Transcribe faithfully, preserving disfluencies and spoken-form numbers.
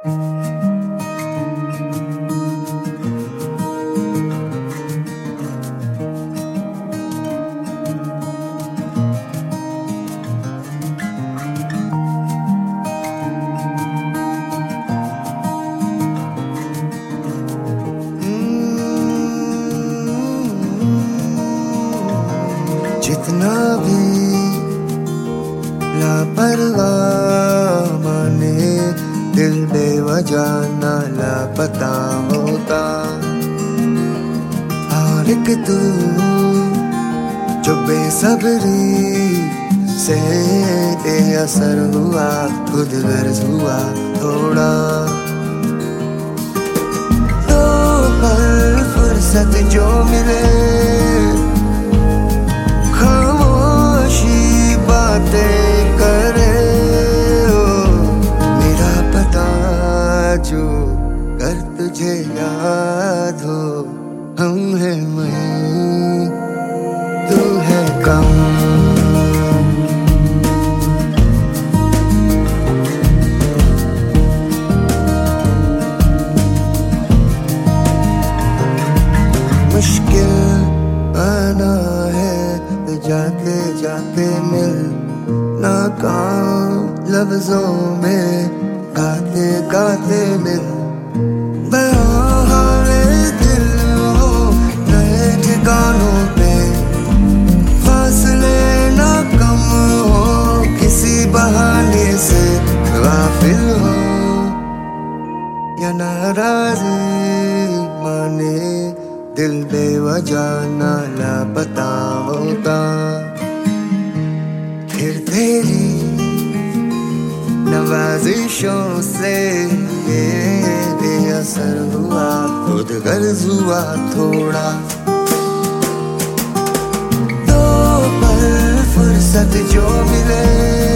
जितना भी लापरवाह माने, दिल बेवजह ना लापता होता। और एक तू जो बेसब्री से बेअसर हुआ, खुद गर्ज हुआ थोड़ा। तो पल फुर्सत जो मिले, बातें करे हो, मेरा पता जो कर तुझे याद हो। हम हैं मैं, तू है कम। मुश्किल आना है तो जाते जाते मिल, नाकाम लफ्जों में गाते गाते मिल। बहारे दिल हो नए ठिकानों पे, फासले ना कम हो, किसी बहाने से गाफिल हो या नाराज़ी माने, दिल बेवजह ना लापता होता। फिर तेरी नवाजिशों से ये बेअसर हुआ, खुद गर्ज हुआ थोड़ा। दो पल फुर्सत जो मिले,